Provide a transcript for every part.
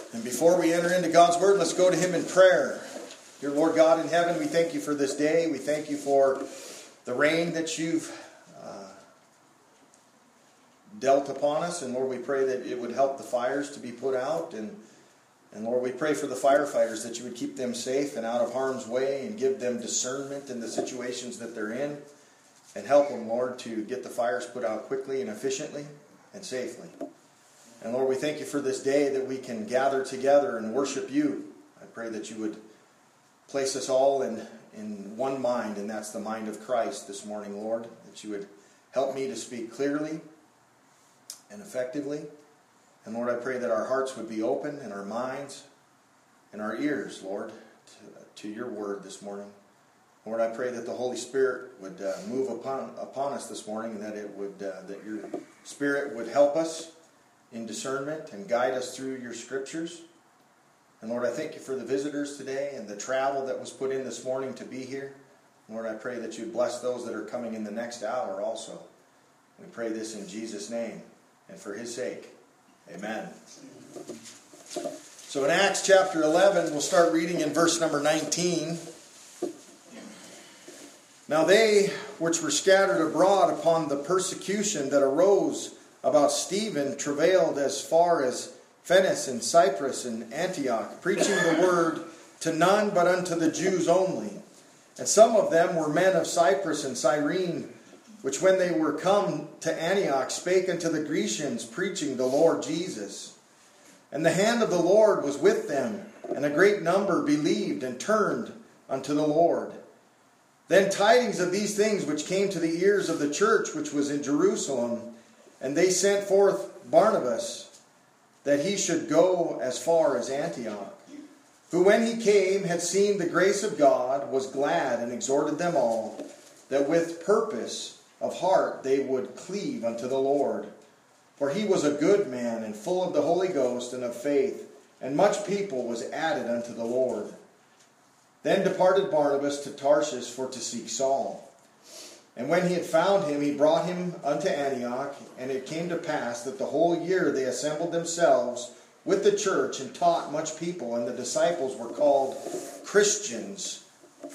And before we enter into God's Word, let's go to Him in prayer. Dear Lord God in heaven, we thank You for this day. We thank You for the rain that You've dealt upon us. And Lord, we pray that it would help the fires to be put out. And Lord, we pray for the firefighters that You would keep them safe and out of harm's way and give them discernment in the situations that they're in. And help them, Lord, to get the fires put out quickly and efficiently and safely. And Lord, we thank You for this day that we can gather together and worship You. I pray that You would place us all in one mind, and that's the mind of Christ this morning, Lord. That You would help me to speak clearly and effectively. And Lord, I pray that our hearts would be open and our minds and our ears, Lord, to Your word this morning. Lord, I pray that the Holy Spirit would move upon us this morning, and that Your Spirit would help us in discernment and guide us through Your scriptures. And Lord, I thank You for the visitors today and the travel that was put in this morning to be here. Lord, I pray that You bless those that are coming in the next hour also. We pray this in Jesus' name and for His sake. Amen. So in Acts chapter 11, we'll start reading in verse number 19. Now they which were scattered abroad upon the persecution that arose about Stephen travailed as far as Phoenix and Cyprus and Antioch, preaching the word to none but unto the Jews only. And some of them were men of Cyprus and Cyrene, which when they were come to Antioch spake unto the Grecians, preaching the Lord Jesus. And the hand of the Lord was with them, and a great number believed and turned unto the Lord. Then tidings of these things which came to the ears of the church which was in Jerusalem, and they sent forth Barnabas, that he should go as far as Antioch. Who when he came had seen the grace of God, was glad, and exhorted them all, that with purpose of heart they would cleave unto the Lord. For he was a good man, and full of the Holy Ghost and of faith, and much people was added unto the Lord. Then departed Barnabas to Tarshish for to seek Saul. And when he had found him, he brought him unto Antioch. And it came to pass that the whole year they assembled themselves with the church and taught much people. And the disciples were called Christians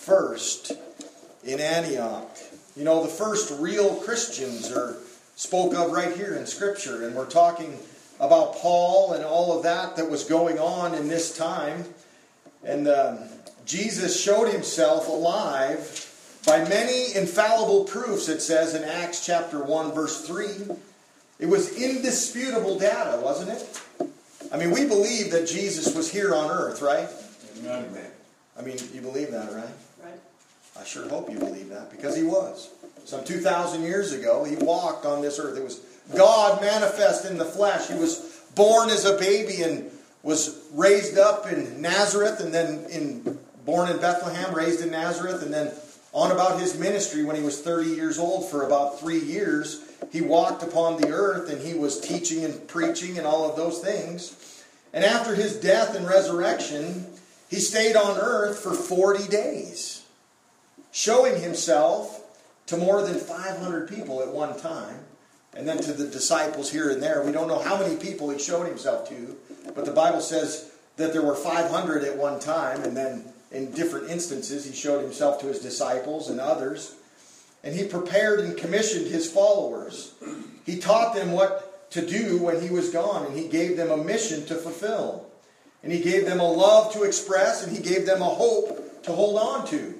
first in Antioch. You know, the first real Christians are spoke of right here in Scripture. And we're talking about Paul and all of that was going on in this time. And Jesus showed Himself alive by many infallible proofs, it says in Acts chapter 1, verse 3. It was indisputable data, wasn't it? I mean, we believe that Jesus was here on earth, right? Amen. I mean, you believe that, right? Right. I sure hope you believe that, because He was. Some 2,000 years ago, He walked on this earth. It was God manifest in the flesh. He was born as a baby and was raised up in Nazareth, and then born in Bethlehem, raised in Nazareth, and then on about His ministry when He was 30 years old. For about 3 years, He walked upon the earth, and He was teaching and preaching and all of those things. And after His death and resurrection, He stayed on earth for 40 days, showing Himself to more than 500 people at one time, and then to the disciples here and there. We don't know how many people He showed Himself to, but the Bible says that there were 500 at one time, and then in different instances, He showed Himself to His disciples and others. And He prepared and commissioned His followers. He taught them what to do when He was gone. And He gave them a mission to fulfill. And He gave them a love to express. And He gave them a hope to hold on to.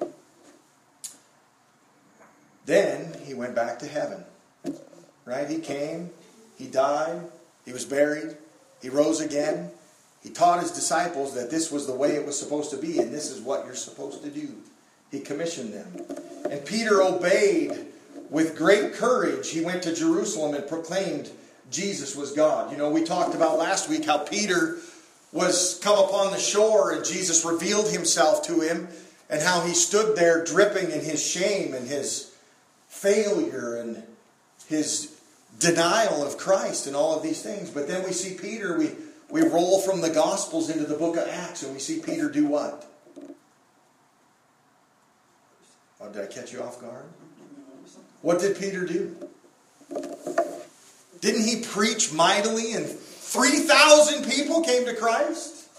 Then He went back to heaven. Right? He came. He died. He was buried. He rose again. He taught His disciples that this was the way it was supposed to be, and this is what you're supposed to do. He commissioned them. And Peter obeyed with great courage. He went to Jerusalem and proclaimed Jesus was God. You know, we talked about last week how Peter was come upon the shore and Jesus revealed Himself to him, and how he stood there dripping in his shame and his failure and his denial of Christ and all of these things. But then we see Peter, we roll from the Gospels into the book of Acts, and we see Peter do what? Oh, did I catch you off guard? What did Peter do? Didn't he preach mightily and 3,000 people came to Christ?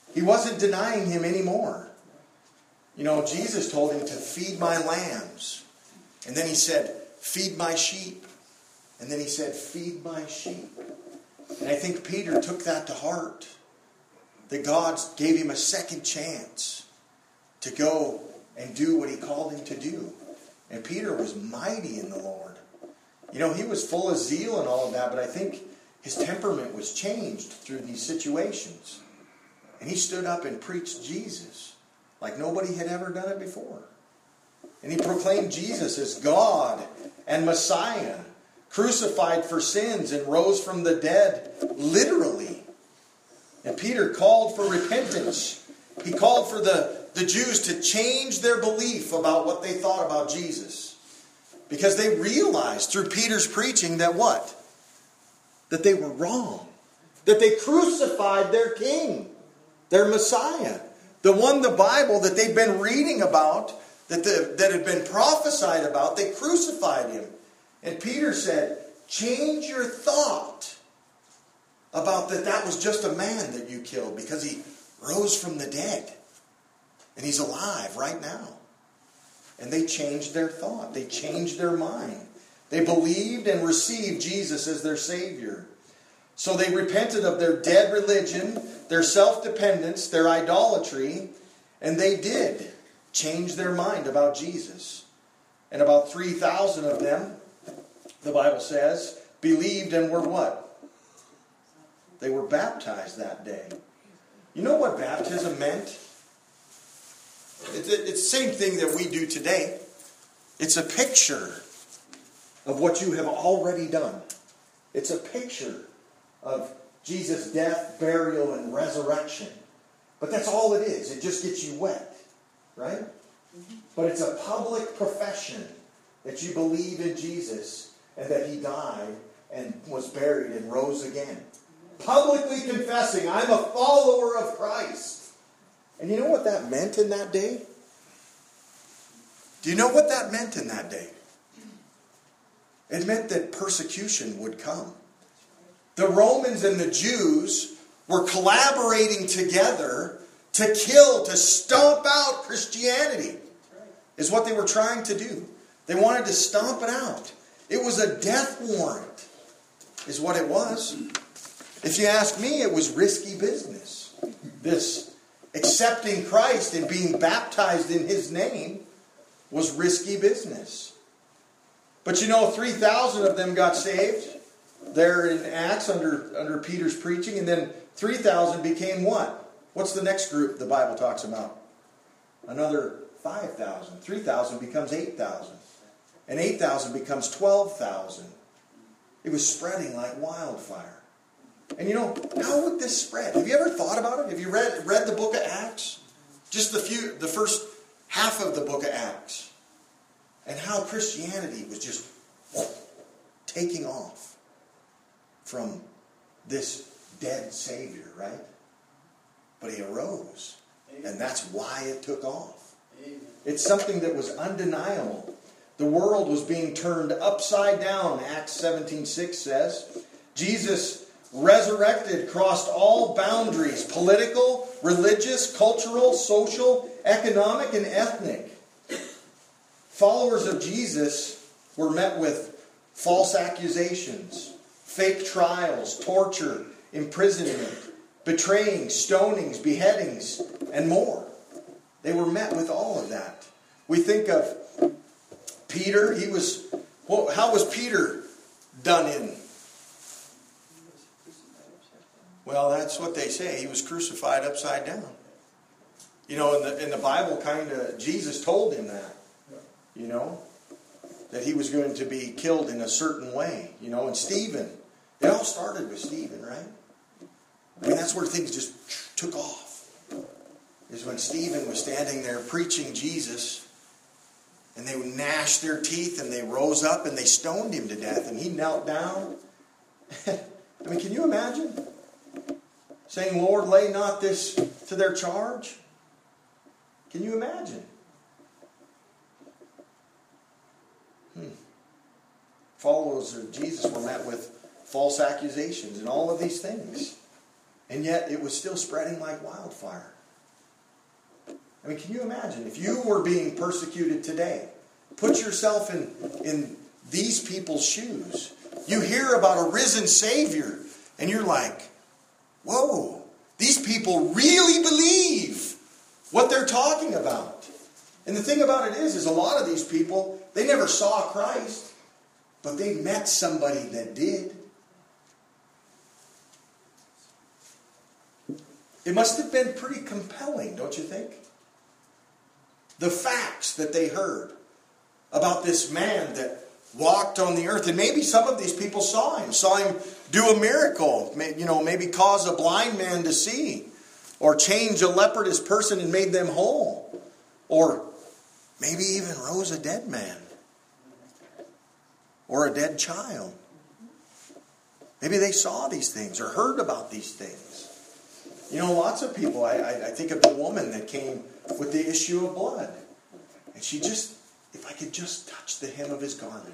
He wasn't denying him anymore. You know, Jesus told him to feed my lambs. And then he said, feed my sheep. And then he said, feed my sheep. And I think Peter took that to heart. That God gave him a second chance to go and do what he called him to do. And Peter was mighty in the Lord. You know, he was full of zeal and all of that, but I think his temperament was changed through these situations. And he stood up and preached Jesus like nobody had ever done it before. And he proclaimed Jesus as God and Messiah, crucified for sins and rose from the dead, literally. And Peter called for repentance. He called for the Jews to change their belief about what they thought about Jesus. Because they realized through Peter's preaching that what? That they were wrong. That they crucified their king, their Messiah. The one, the Bible that they've been reading about, that had been prophesied about, they crucified him. And Peter said, change your thought about that was just a man that you killed because he rose from the dead. And he's alive right now. And they changed their thought. They changed their mind. They believed and received Jesus as their Savior. So they repented of their dead religion, their self-dependence, their idolatry, and they did change their mind about Jesus. And about 3,000 of them, the Bible says, believed and were what? They were baptized that day. You know what baptism meant? It's the same thing that we do today. It's a picture of what you have already done. It's a picture of Jesus' death, burial, and resurrection. But that's all it is. It just gets you wet. Right? But it's a public profession that you believe in Jesus and that he died and was buried and rose again. Publicly confessing, I'm a follower of Christ. And you know what that meant in that day? Do you know what that meant in that day? It meant that persecution would come. The Romans and the Jews were collaborating together to kill, to stomp out Christianity, is what they were trying to do. They wanted to stomp it out. It was a death warrant, is what it was. If you ask me, it was risky business. This accepting Christ and being baptized in his name was risky business. But you know, 3,000 of them got saved there in Acts under Peter's preaching, and then 3,000 became what? What's the next group the Bible talks about? Another 5,000. 3,000 becomes 8,000. And 8,000 becomes 12,000. It was spreading like wildfire. And you know, how would this spread? Have you ever thought about it? Have you read the book of Acts? Just the first half of the book of Acts. And how Christianity was just taking off from this dead Savior, right? But he arose. And that's why it took off. It's something that was undeniable. The world was being turned upside down, Acts 17:6 says. Jesus resurrected, crossed all boundaries, political, religious, cultural, social, economic, and ethnic. Followers of Jesus were met with false accusations, fake trials, torture, imprisonment, betraying, stonings, beheadings, and more. They were met with all of that. We think of Peter. How was Peter done in? Well, that's what they say. He was crucified upside down. You know, in the Bible, kind of, Jesus told him that. You know, that he was going to be killed in a certain way. You know, and Stephen. It all started with Stephen, right? I mean, that's where things just took off. Is when Stephen was standing there preaching Jesus, and they gnashed their teeth, and they rose up, and they stoned him to death, and he knelt down. I mean, can you imagine? Saying, Lord, lay not this to their charge. Can you imagine? Followers of Jesus were met with false accusations and all of these things. And yet it was still spreading like wildfire. I mean, can you imagine if you were being persecuted today? Put yourself in these people's shoes. You hear about a risen Savior, and you're like, whoa, these people really believe what they're talking about. And the thing about it is a lot of these people, they never saw Christ, but they met somebody that did. It must have been pretty compelling, don't you think? The facts that they heard about this man that walked on the earth. And maybe some of these people saw him do a miracle. Maybe cause a blind man to see. Or change a leprous person and made them whole. Or maybe even rose a dead man. Or a dead child. Maybe they saw these things or heard about these things. Lots of people, I think of the woman that came with the issue of blood. And she just, if I could just touch the hem of his garment.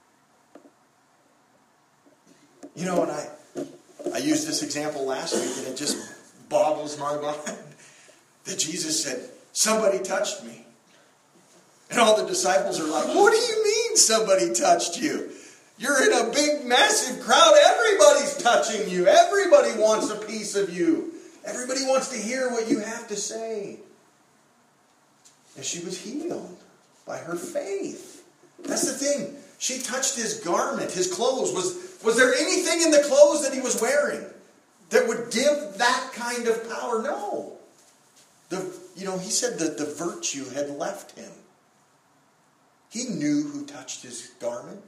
And I used this example last week, and it just boggles my mind. That Jesus said, somebody touched me. And all the disciples are like, what do you mean somebody touched you? You're in a big, massive crowd. Everybody's touching you. Everybody wants a piece of you. Everybody wants to hear what you have to say. And she was healed by her faith. That's the thing. She touched his garment, his clothes. Was there anything in the clothes that he was wearing that would give that kind of power? No. He said that the virtue had left him. He knew who touched his garment.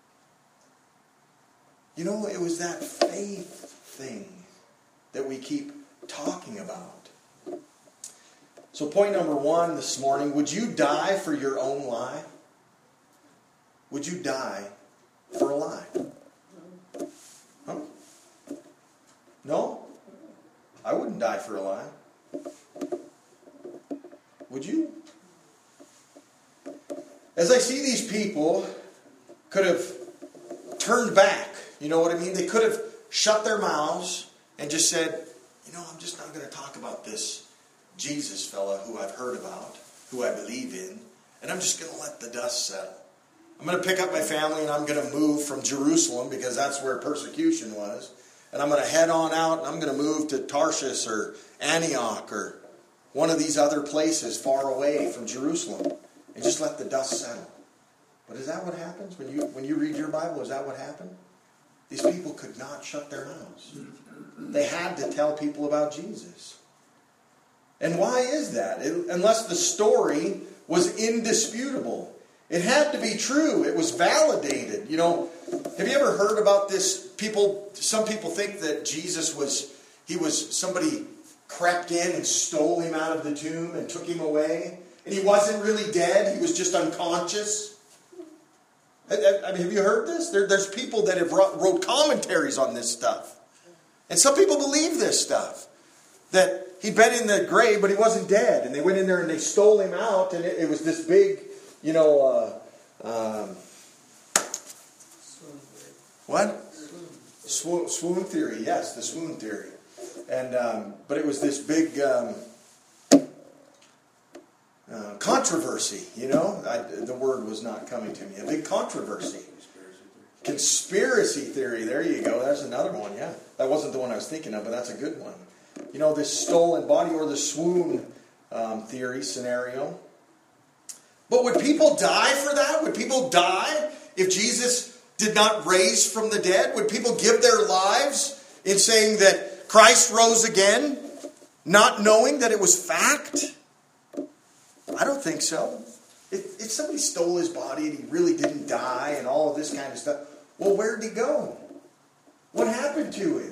It was that faith thing that we keep talking about. So point number 1 this morning, would you die for your own lie? Would you die for a lie? Huh? No? I wouldn't die for a lie. Would you? As I see these people could have turned back, you know what I mean? They could have shut their mouths and just said, I'm just not going to talk about this Jesus fella who I've heard about, who I believe in, and I'm just going to let the dust settle. I'm going to pick up my family and I'm going to move from Jerusalem because that's where persecution was. And I'm going to head on out and I'm going to move to Tarshish or Antioch or one of these other places far away from Jerusalem and just let the dust settle. But is that what happens when you read your Bible? Is that what happened? These people could not shut their mouths. They had to tell people about Jesus. And why is that? Unless the story was indisputable. It had to be true. It was validated. Have you ever heard about this? Some people think that Jesus was somebody crept in and stole him out of the tomb and took him away. And he wasn't really dead. He was just unconscious. I mean, have you heard this? There's people that have wrote commentaries on this stuff. And some people believe this stuff. That he'd been in the grave, but he wasn't dead. And they went in there and they stole him out. And it was this big, what? Swoon theory. Yes, the swoon theory. And but it was this big controversy. The word was not coming to me. A big controversy. Conspiracy theory. There you go. That's another one. Yeah, that wasn't the one I was thinking of, but that's a good one. This stolen body or the swoon theory scenario. But would people die for that? Would people die if Jesus did not raise from the dead? Would people give their lives in saying that Christ rose again, not knowing that it was fact? I don't think so. If somebody stole his body and he really didn't die and all of this kind of stuff, well, where did he go? What happened to him?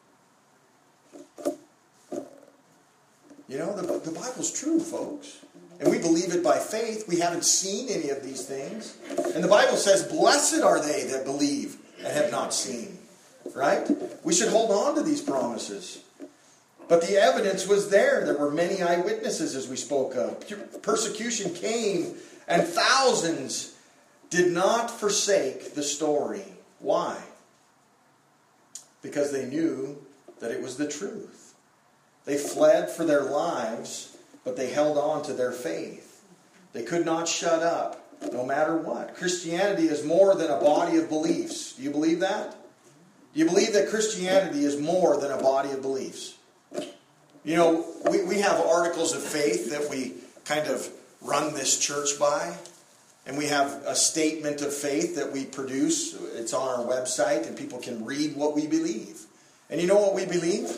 The Bible's true, folks. And we believe it by faith. We haven't seen any of these things. And the Bible says, blessed are they that believe and have not seen. Right? We should hold on to these promises. But the evidence was there. There were many eyewitnesses, as we spoke of. Persecution came, and thousands did not forsake the story. Why? Because they knew that it was the truth. They fled for their lives, but they held on to their faith. They could not shut up, no matter what. Christianity is more than a body of beliefs. Do you believe that? Do you believe that Christianity is more than a body of beliefs? You know, we have articles of faith that we kind of run this church by. And we have a statement of faith that we produce. It's on our website, and people can read what we believe. And you know what we believe?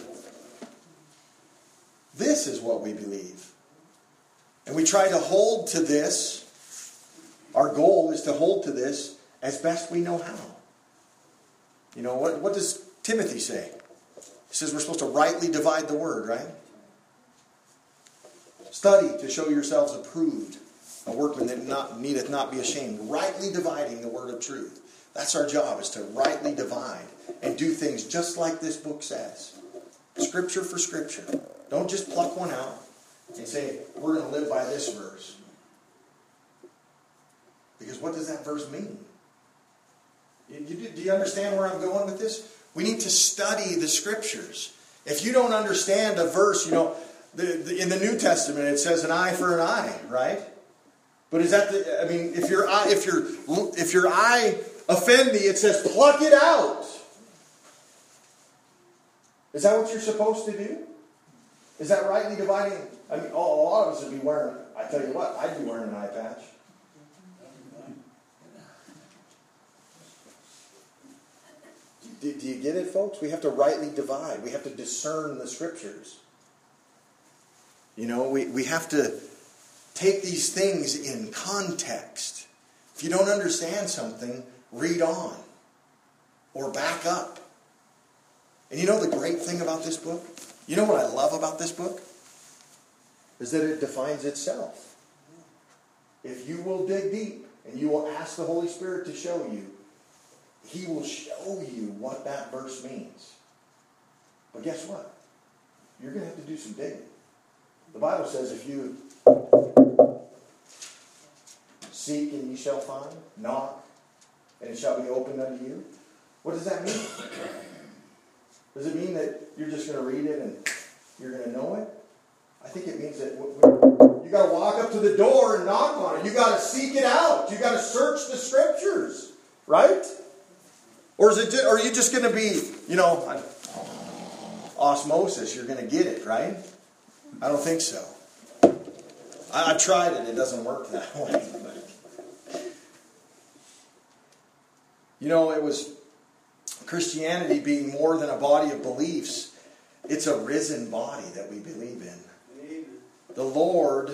This is what we believe. And we try to hold to this. Our goal is to hold to this as best we know how. You know, what does Timothy say? He says we're supposed to rightly divide the word, right? Study to show yourselves approved, a workman that needeth not be ashamed, rightly dividing the word of truth. That's our job, is to rightly divide and do things just like this book says. Scripture for scripture. Don't just pluck one out and say, we're going to live by this verse. Because what does that verse mean? Do you understand where I'm going with this? We need to study the scriptures. If you don't understand a verse, you know, in the New Testament it says an eye for an eye, right? But is that if your eye offend thee, it says pluck it out. Is that what you're supposed to do? Is that rightly dividing? I mean, a lot of us would be wearing, I tell you what, I'd be wearing an eye patch. Do you get it, folks? We have to rightly divide. We have to discern the scriptures. You know, we have to take these things in context. If you don't understand something, read on. Or back up. And you know the great thing about this book? You know what I love about this book? Is that it defines itself. If you will dig deep and you will ask the Holy Spirit to show you, He will show you what that verse means. But guess what? You're going to have to do some digging. The Bible says if you seek and ye shall find, knock and it shall be opened unto you. What does that mean? Does it mean that you're just going to read it and you're going to know it? I think it means that you got to walk up to the door and knock on it. You got to seek it out. You got to search the scriptures, right? Or are you just going to be, you know, osmosis? You're going to get it, right? I don't think so. I've tried it. It doesn't work that way. You know, it was Christianity being more than a body of beliefs. It's a risen body that we believe in. The Lord,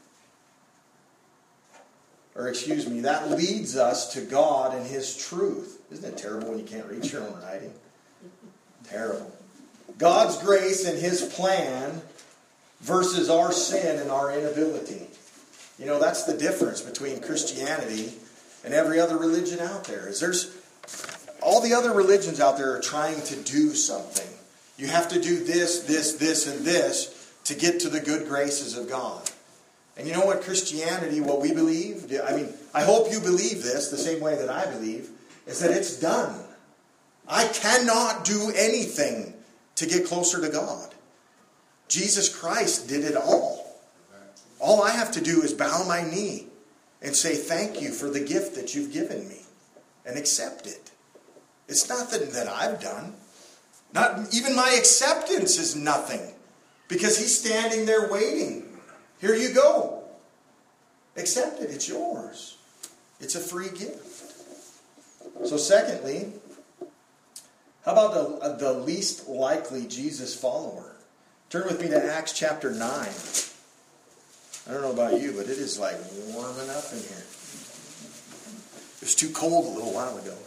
that leads us to God and His truth. Isn't it terrible when you can't read your own writing? Terrible. God's grace and His plan versus our sin and our inability. You know, that's the difference between Christianity and every other religion out there. There's all the other religions out there are trying to do something. You have to do this, this, this, and this to get to the good graces of God. And you know what Christianity, what we believe, I mean, I hope you believe this the same way that I believe, is that it's done. I cannot do anything to get closer to God. Jesus Christ did it all. All I have to do is bow my knee and say thank you for the gift that you've given me and accept it. It's nothing that I've done. Not even my acceptance is nothing, because He's standing there waiting. Here you go. Accept it. It's yours. It's a free gift. So secondly, how about the least likely Jesus follower? Turn with me to Acts chapter 9. I don't know about you, but it is like warming up in here. It was too cold a little while ago.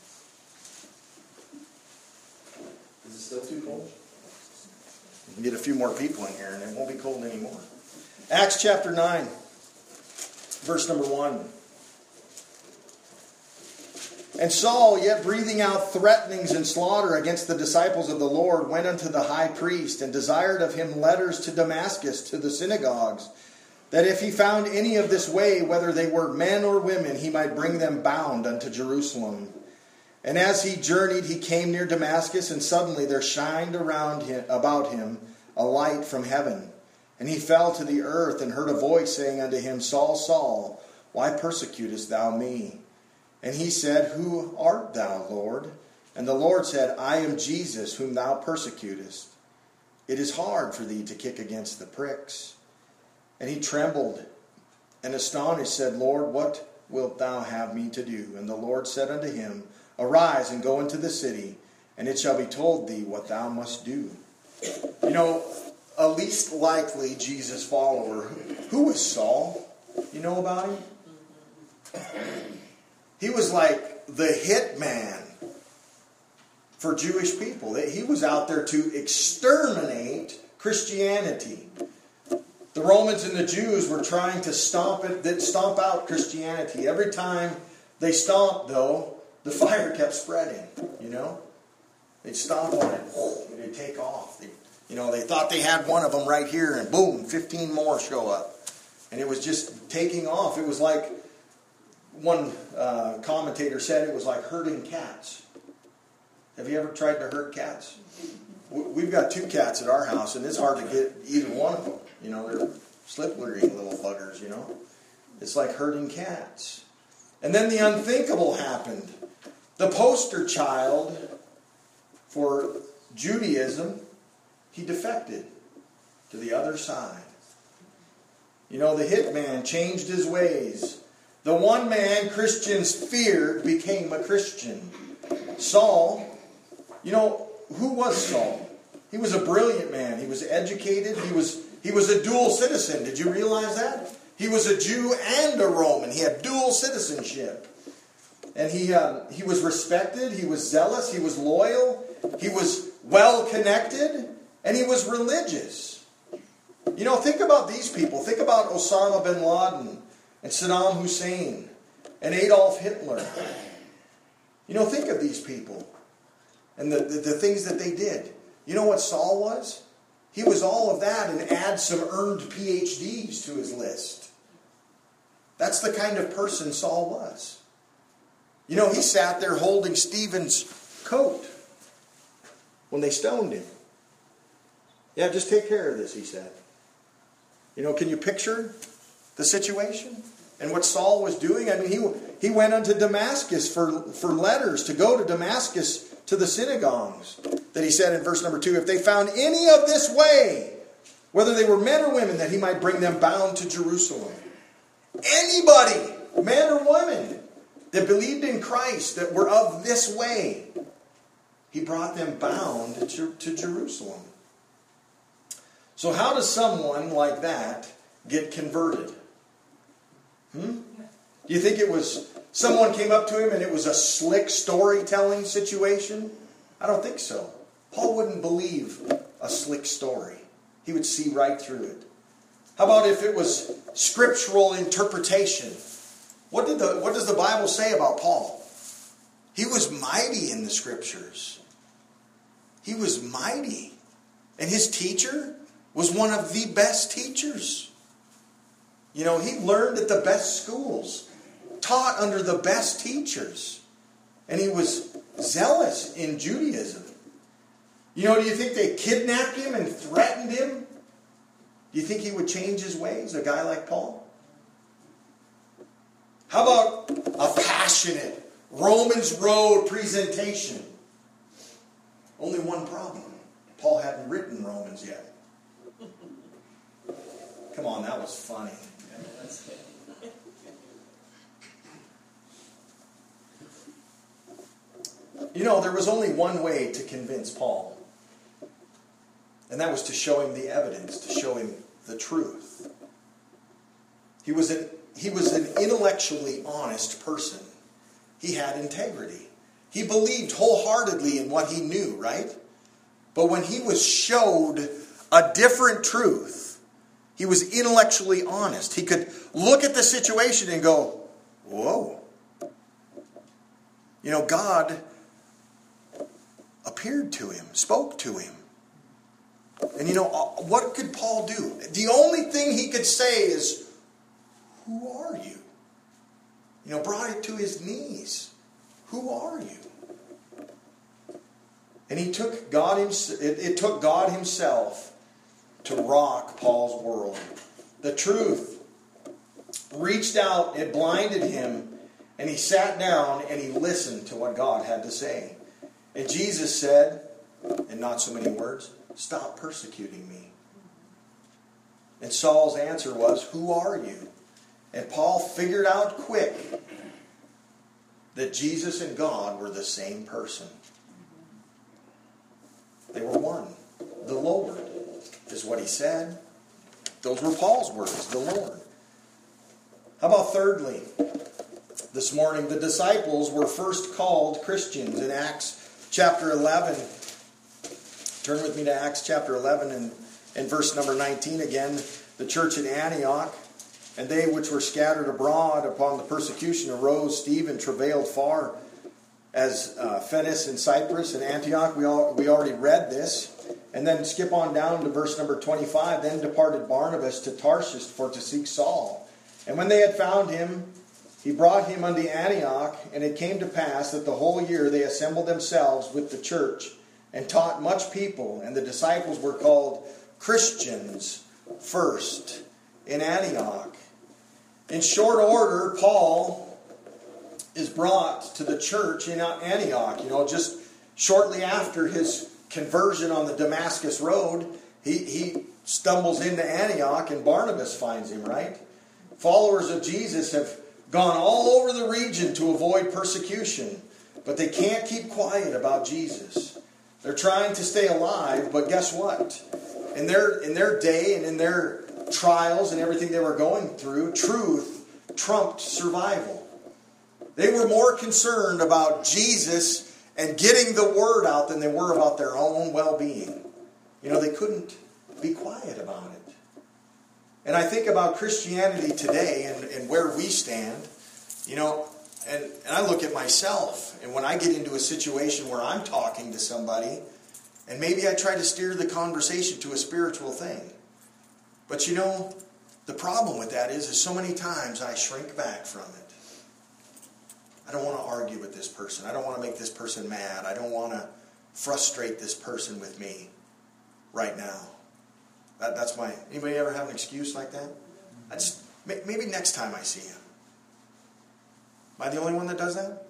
Is it still too cold? We can get a few more people in here and it won't be cold anymore. Acts chapter 9, verse number 1. And Saul, yet breathing out threatenings and slaughter against the disciples of the Lord, went unto the high priest and desired of him letters to Damascus, to the synagogues, that if he found any of this way, whether they were men or women, he might bring them bound unto Jerusalem. And as he journeyed, he came near Damascus, and suddenly there shined about him a light from heaven. And he fell to the earth and heard a voice saying unto him, Saul, Saul, why persecutest thou me? And he said, Who art thou, Lord? And the Lord said, I am Jesus, whom thou persecutest. It is hard for thee to kick against the pricks. And he trembled and astonished said, Lord, what wilt thou have me to do? And the Lord said unto him, Arise and go into the city, and it shall be told thee what thou must do. You know, a least likely Jesus follower. Who was Saul? You know about him? He was like the hit man for Jewish people. He was out there to exterminate Christianity. The Romans and the Jews were trying to stomp out Christianity. Every time they stomped, though, the fire kept spreading, you know. They'd stomp on it, and it'd take off. They thought they had one of them right here, and boom, 15 more show up. And it was just taking off. It was like, one commentator said it was like herding cats. Have you ever tried to herd cats? We've got 2 cats at our house, and it's hard to get either one of them. You know, they're slippery little buggers, you know. It's like herding cats. And then the unthinkable happened. The poster child for Judaism, he defected to the other side. You know, the hitman changed his ways. The one man Christians feared became a Christian. Saul, you know, who was Saul? He was a brilliant man. He was educated. He was a dual citizen. Did you realize that? He was a Jew and a Roman. He had dual citizenship. And he was respected. He was zealous. He was loyal. He was well connected. And he was religious. You know, think about these people. Think about Osama bin Laden and Saddam Hussein and Adolf Hitler. You know, think of these people and the things that they did. You know what Saul was? He was all of that and add some earned PhDs to his list. That's the kind of person Saul was. You know, he sat there holding Stephen's coat when they stoned him. Yeah, just take care of this, he said. You know, can you picture the situation and what Saul was doing? I mean, he went unto Damascus for letters to go to Damascus to the synagogues. That he said in verse number 2, if they found any of this way, whether they were men or women, that he might bring them bound to Jerusalem. Anybody, men or women, that believed in Christ, that were of this way, he brought them bound to Jerusalem. So how does someone like that get converted? Do you think it was someone came up to him and it was a slick storytelling situation? I don't think so. Paul wouldn't believe a slick story. He would see right through it. How about if it was scriptural interpretation? What does the Bible say about Paul? He was mighty in the scriptures. He was mighty. And his teacher was one of the best teachers. You know, he learned at the best schools, taught under the best teachers. And he was zealous in Judaism. You know, do you think they kidnapped him and threatened him? Do you think he would change his ways, a guy like Paul? How about a passionate Romans Road presentation? Only one problem. Paul hadn't written Romans yet. Come on, that was funny. You know, there was only one way to convince Paul. And that was to show him the evidence, to show him the truth. He was an intellectually honest person. He had integrity. He believed wholeheartedly in what he knew, right? But when he was showed a different truth, he was intellectually honest. He could look at the situation and go, whoa. You know, God appeared to him, spoke to him. And you know, what could Paul do? The only thing he could say is, who are you? You know, brought it to his knees. Who are you? And he took God himself. It took God himself to rock Paul's world. The truth reached out, it blinded him, and he sat down and he listened to what God had to say. And Jesus said, in not so many words, "Stop persecuting me." And Saul's answer was, "Who are you?" And Paul figured out quick that Jesus and God were the same person. They were one. The Lord is what he said. Those were Paul's words, the Lord. How about thirdly, this morning, the disciples were first called Christians in Acts chapter 11. Turn with me to Acts chapter 11 and verse number 19 again. The church at Antioch, and they which were scattered abroad upon the persecution arose. Stephen travailed far as Phoenix and Cyprus and Antioch. We already read this. And then skip on down to verse number 25. Then departed Barnabas to Tarshish for to seek Saul. And when they had found him, he brought him unto Antioch. And it came to pass that the whole year they assembled themselves with the church and taught much people. And the disciples were called Christians first in Antioch. In short order, Paul is brought to the church in Antioch. Just shortly after his conversion on the Damascus Road, he stumbles into Antioch and Barnabas finds him, right? Followers of Jesus have gone all over the region to avoid persecution, but they can't keep quiet about Jesus. They're trying to stay alive, but guess what? In their day and in their trials and everything they were going through, truth trumped survival. They were more concerned about Jesus and getting the word out than they were about their own well-being. They couldn't be quiet about it. And I think about Christianity today and where we stand, and I look at myself, and when I get into a situation where I'm talking to somebody, and maybe I try to steer the conversation to a spiritual thing. But the problem with that is so many times I shrink back from it. I don't want to argue with this person. I don't want to make this person mad. I don't want to frustrate this person with me right now. That's my... Anybody ever have an excuse like that? Maybe next time I see him. Am I the only one that does that?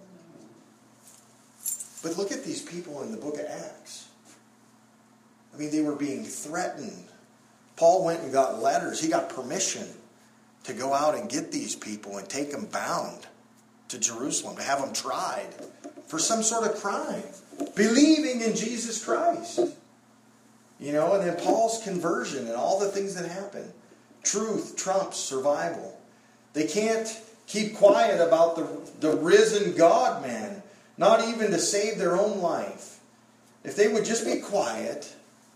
But look at these people in the book of Acts. They were being threatened. Paul went and got letters. He got permission to go out and get these people and take them bound to Jerusalem, to have them tried for some sort of crime, believing in Jesus Christ. And then Paul's conversion and all the things that happen. Truth trumps survival. They can't keep quiet about the risen God, man, not even to save their own life. If they would just be quiet,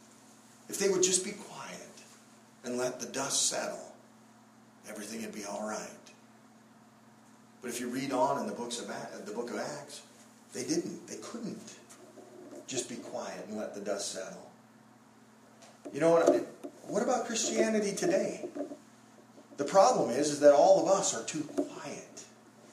and let the dust settle, everything would be all right. But if you read on in the book of Acts, they didn't. They couldn't just be quiet and let the dust settle. What about Christianity today? The problem is that all of us are too quiet.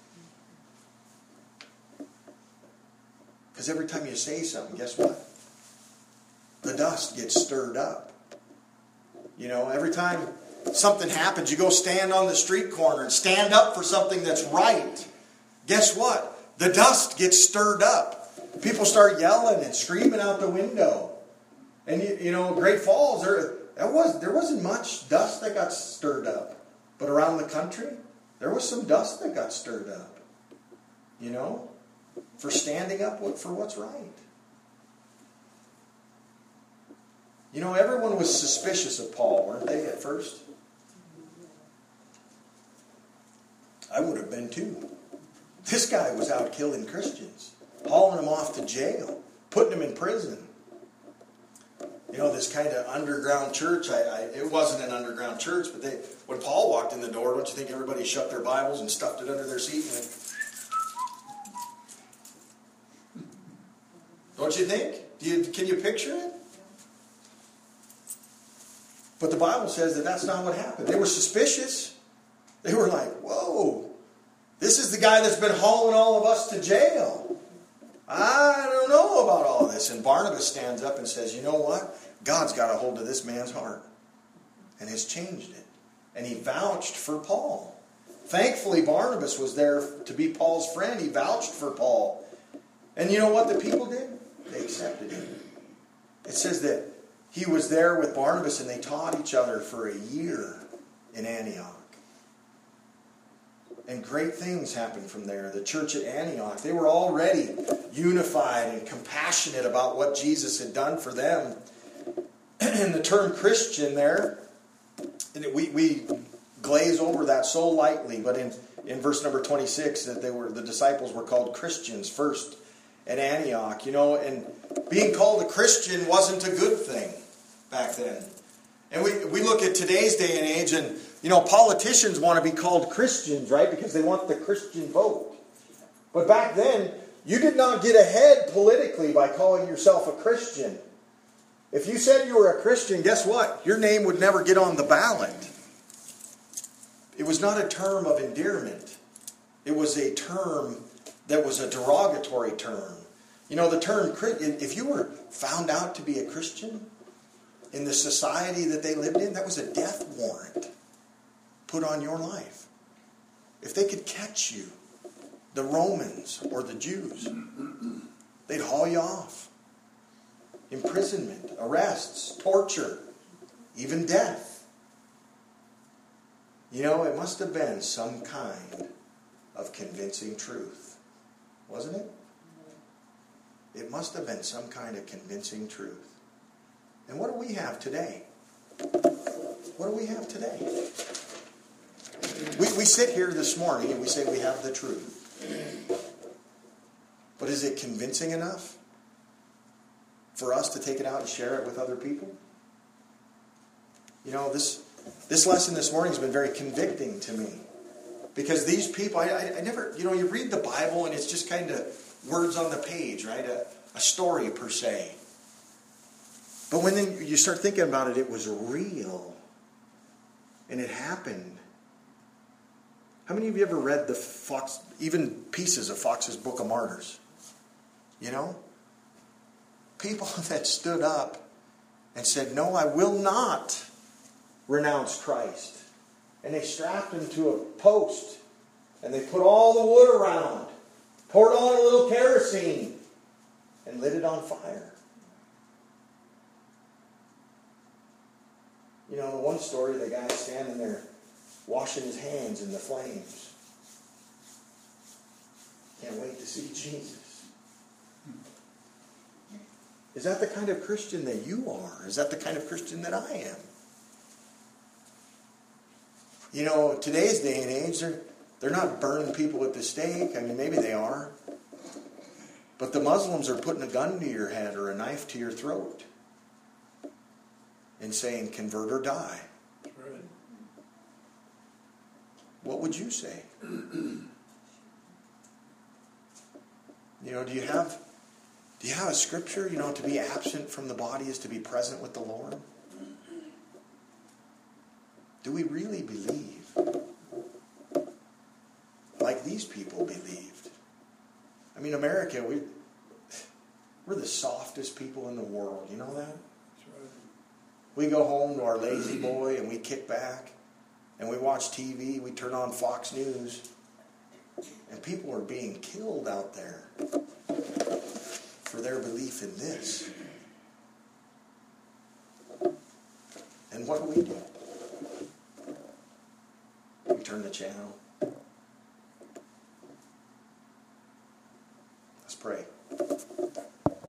Because every time you say something, guess what? The dust gets stirred up. Every time something happens, you go stand on the street corner and stand up for something that's right. Guess what? The dust gets stirred up. People start yelling and screaming out the window. And Great Falls, there wasn't much dust that got stirred up. But around the country, there was some dust that got stirred up. For standing up for what's right. Everyone was suspicious of Paul, weren't they, at first? I would have been too. This guy was out killing Christians, hauling them off to jail, putting them in prison. This kind of underground church, it wasn't an underground church, but when Paul walked in the door, don't you think everybody shut their Bibles and stuffed it under their seat? Don't you think? Can you picture it? But the Bible says that that's not what happened. They were suspicious. They were like, whoa, this is the guy that's been hauling all of us to jail. I don't know about all this. And Barnabas stands up and says, you know what? God's got a hold of this man's heart. and has changed it. And he vouched for Paul. Thankfully, Barnabas was there to be Paul's friend. He vouched for Paul. And you know what the people did? They accepted him. It says that he was there with Barnabas and they taught each other for a year in Antioch. And great things happened from there. The church at Antioch, they were already unified and compassionate about what Jesus had done for them. And the term Christian there, we glaze over that so lightly, but in verse number 26, that the disciples were called Christians first at Antioch. And being called a Christian wasn't a good thing back then. And we look at today's day and age, and politicians want to be called Christians, right? Because they want the Christian vote. But back then, you did not get ahead politically by calling yourself a Christian. If you said you were a Christian, guess what? Your name would never get on the ballot. It was not a term of endearment. It was a term that was a derogatory term. The term, if you were found out to be a Christian in the society that they lived in, that was a death warrant put on your life. If they could catch you, the Romans or the Jews, they'd haul you off. Imprisonment, arrests, torture, even death. It must have been some kind of convincing truth, wasn't it? It must have been some kind of convincing truth. And what do we have today? What do we have today? We sit here this morning and we say we have the truth. But is it convincing enough for us to take it out and share it with other people? This lesson this morning has been very convicting to me. Because these people, I never, you read the Bible and it's just kind of words on the page, right? A story per se. But when then you start thinking about it, it was real. And it happened. How many of you ever read the Fox, even pieces of Fox's Book of Martyrs? People that stood up and said, no, I will not renounce Christ. And they strapped him to a post. And they put all the wood around. Poured on a little kerosene. And lit it on fire. The one story, the guy standing there washing his hands in the flames. Can't wait to see Jesus. Is that the kind of Christian that you are? Is that the kind of Christian that I am? Today's day and age, they're not burning people at the stake. Maybe they are. But the Muslims are putting a gun to your head or a knife to your throat and saying, convert or die. That's right. What would you say? Do you have a scripture? To be absent from the body is to be present with the Lord. Do we really believe like these people believed? America, we're the softest people in the world. You know that? That's right. We go home to our lazy boy and we kick back and we watch TV. We turn on Fox News. And people are being killed out there for their belief in this. And what do? We turn the channel. Let's pray.